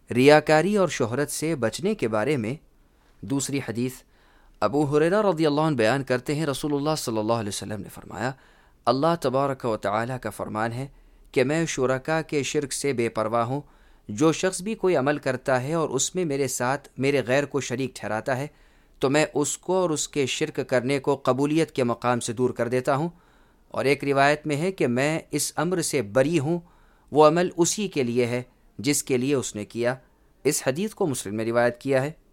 रियाकारी और शोहरत से बचने के बारे में दूसरी हदीस अबू हुरैरा रज़ियल्लाहु अन्हु बयान करते हैं, रसूलुल्लाह सल्लल्लाहु अलैहि वसल्लम ने फरमाया, अल्लाह तबारक व तआला का फरमान है कि मैं शुरका के शिर्क से बेपरवाह हूँ। जो शख्स भी कोई अमल करता है और उसमें मेरे साथ मेरे गैर को शरीक ठहराता है तो मैं उसको और उसके शिर्क करने को कबूलियत के मकाम से दूर कर देता हूँ। और एक रिवायत में है कि मैं इस अम्र से बरी हूँ, वो अमल उसी के लिए है जिसके लिए उसने किया। इस हदीस को मुस्लिम में रिवायत किया है।